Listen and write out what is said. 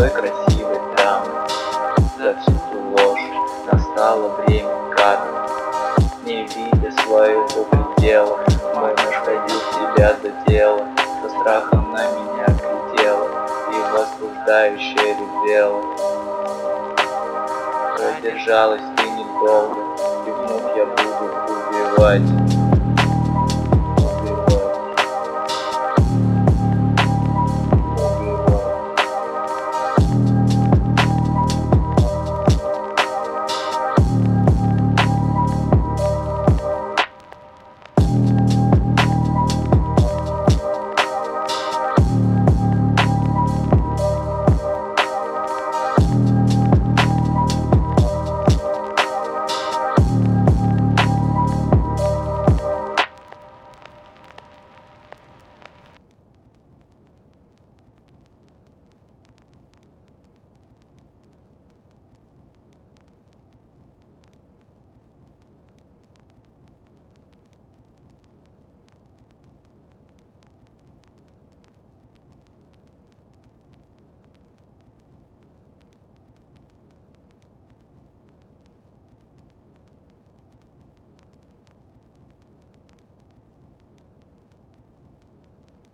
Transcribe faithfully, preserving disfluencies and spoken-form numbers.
той красивой дамы. За всю ту ложь настало время кара. Не видя своего предела, мой муж ходил себя до тела, со страхом на меня глядела и возбуждающе ревела. Продержалась ты недолго, кивнув я буду убивать.